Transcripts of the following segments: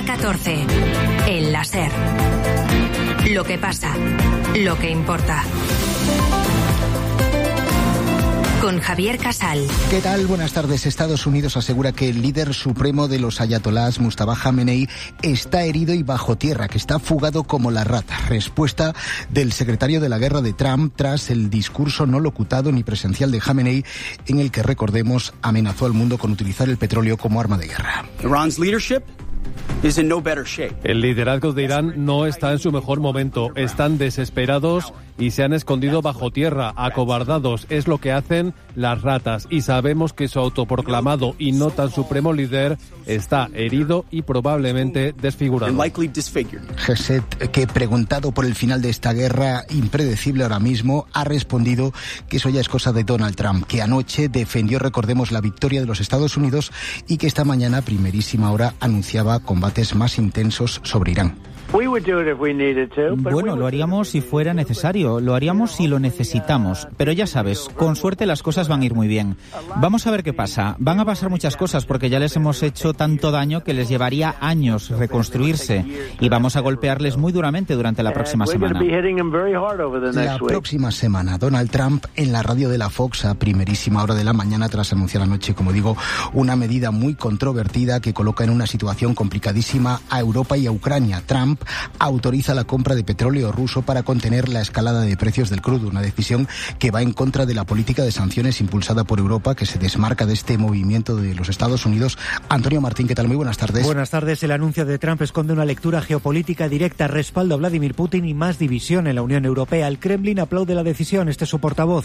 14. El la SER. Lo que pasa, lo que importa. Con Javier Casal. ¿Qué tal? Buenas tardes. Estados Unidos asegura que el líder supremo de los ayatolás, Mustafa Jamenei, está herido y bajo tierra, que está fugado como la rata. Respuesta del secretario de la guerra de Trump tras el discurso no locutado ni presencial de Jamenei, en el que, recordemos, amenazó al mundo con utilizar el petróleo como arma de guerra. El liderazgo de Irán no está en su mejor momento. Están desesperados y se han escondido bajo tierra, acobardados. Es lo que hacen las ratas. Y sabemos que su autoproclamado y no tan supremo líder está herido y probablemente desfigurado. Gesset, que preguntado por el final de esta guerra impredecible ahora mismo, ha respondido que eso ya es cosa de Donald Trump, que anoche defendió, recordemos, la victoria de los Estados Unidos y que esta mañana, a primerísima hora, anunciaba combates más intensos sobre Irán. Bueno, lo haríamos si fuera necesario, lo haríamos si lo necesitamos, pero ya sabes, con suerte las cosas van a ir muy bien. Vamos a ver qué pasa. Van a pasar muchas cosas porque ya les hemos hecho tanto daño que les llevaría años reconstruirse y vamos a golpearles muy duramente durante la próxima semana. La próxima semana, Donald Trump en la radio de la Fox a primerísima hora de la mañana tras anunciar anoche, como digo, una medida muy controvertida que coloca en una situación complicadísima a Europa y a Ucrania. Trump autoriza la compra de petróleo ruso para contener la escalada de precios del crudo, una decisión que va en contra de la política de sanciones impulsada por Europa, que se desmarca de este movimiento de los Estados Unidos. Antonio Martín, ¿qué tal? Muy buenas tardes. Buenas tardes. El anuncio de Trump esconde una lectura geopolítica directa, respaldo a Vladimir Putin y más división en la Unión Europea. El Kremlin aplaude la decisión. Este es su portavoz.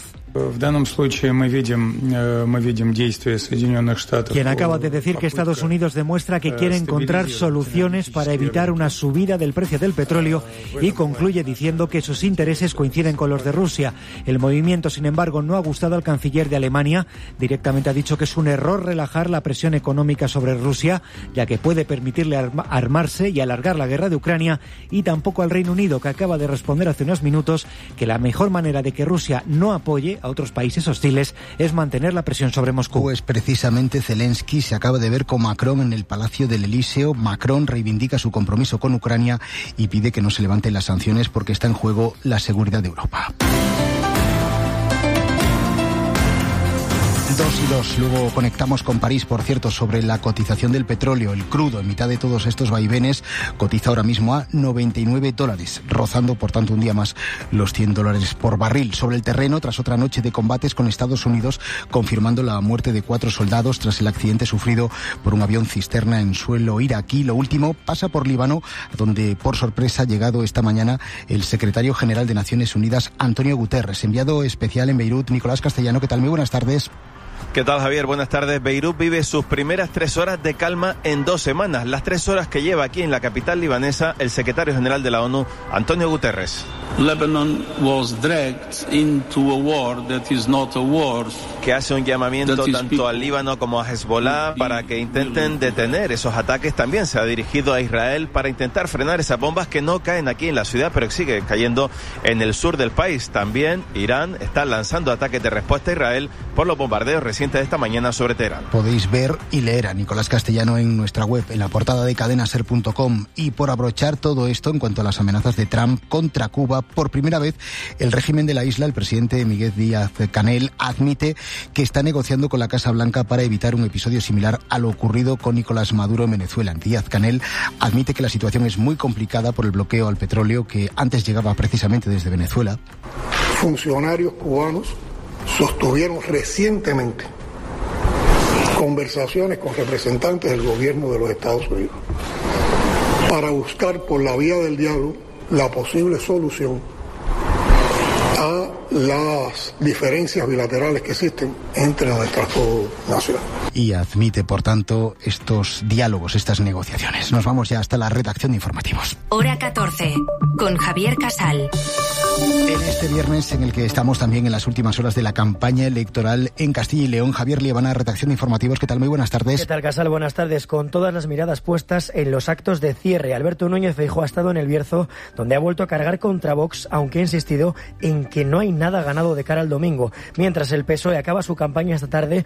Quien acaba de decir que Estados Unidos demuestra que quiere encontrar soluciones para evitar una subida del precio del petróleo y concluye diciendo que sus intereses coinciden con los de Rusia. El movimiento, sin embargo, no ha gustado al canciller de Alemania. Directamente ha dicho que es un error relajar la presión económica sobre Rusia, ya que puede permitirle armarse y alargar la guerra de Ucrania, y tampoco al Reino Unido, que acaba de responder hace unos minutos que la mejor manera de que Rusia no apoye a otros países hostiles es mantener la presión sobre Moscú. Pues precisamente Zelensky se acaba de ver con Macron en el Palacio del Elíseo. Macron reivindica su compromiso con Ucrania y pide que no se levanten las sanciones porque está en juego la seguridad de Europa. 2 y 2. Luego conectamos con París, por cierto, sobre la cotización del petróleo. El crudo, en mitad de todos estos vaivenes, cotiza ahora mismo a $99, rozando, por tanto, un día más los $100 por barril. Sobre el terreno, tras otra noche de combates con Estados Unidos, confirmando la muerte de 4 soldados tras el accidente sufrido por un avión cisterna en suelo iraquí. Lo último pasa por Líbano, donde, por sorpresa, ha llegado esta mañana el secretario general de Naciones Unidas, Antonio Guterres. Enviado especial en Beirut, Nicolás Castellano, ¿qué tal? Muy buenas tardes. ¿Qué tal, Javier? Buenas tardes. Beirut vive sus primeras 3 horas de calma en 2 semanas. Las 3 horas que lleva aquí en la capital libanesa el secretario general de la ONU, Antonio Guterres. Lebanon was dragged into a war that is not a war. Que hace un llamamiento tanto al Líbano como a Hezbollah para que intenten detener esos ataques. También se ha dirigido a Israel para intentar frenar esas bombas que no caen aquí en la ciudad, pero que siguen cayendo en el sur del país. También Irán está lanzando ataques de respuesta a Israel por los bombardeos recientes de esta mañana sobre Teherán. Podéis ver y leer a Nicolás Castellano en nuestra web, en la portada de cadenaser.com. Y por abrochar todo esto en cuanto a las amenazas de Trump contra Cuba, por primera vez el régimen de la isla, el presidente Miguel Díaz-Canel, admite que está negociando con la Casa Blanca para evitar un episodio similar a lo ocurrido con Nicolás Maduro en Venezuela. Díaz-Canel admite que la situación es muy complicada por el bloqueo al petróleo que antes llegaba precisamente desde Venezuela. Funcionarios cubanos sostuvieron recientemente conversaciones con representantes del gobierno de los Estados Unidos para buscar por la vía del diálogo la posible solución a las diferencias bilaterales que existen entre nuestras dos naciones. Y admite, por tanto, estos diálogos, estas negociaciones. Nos vamos ya hasta la redacción de informativos. Hora 14, con Javier Casal. En este viernes, en el que estamos también en las últimas horas de la campaña electoral en Castilla y León, Javier Liebana, redacción de informativos. ¿Qué tal? Muy buenas tardes. ¿Qué tal, Casal? Buenas tardes. Con todas las miradas puestas en los actos de cierre. Alberto Núñez Feijóo ha estado en El Bierzo, donde ha vuelto a cargar contra Vox, aunque ha insistido en que no hay nada ganado de cara al domingo. Mientras el PSOE acaba su campaña esta tarde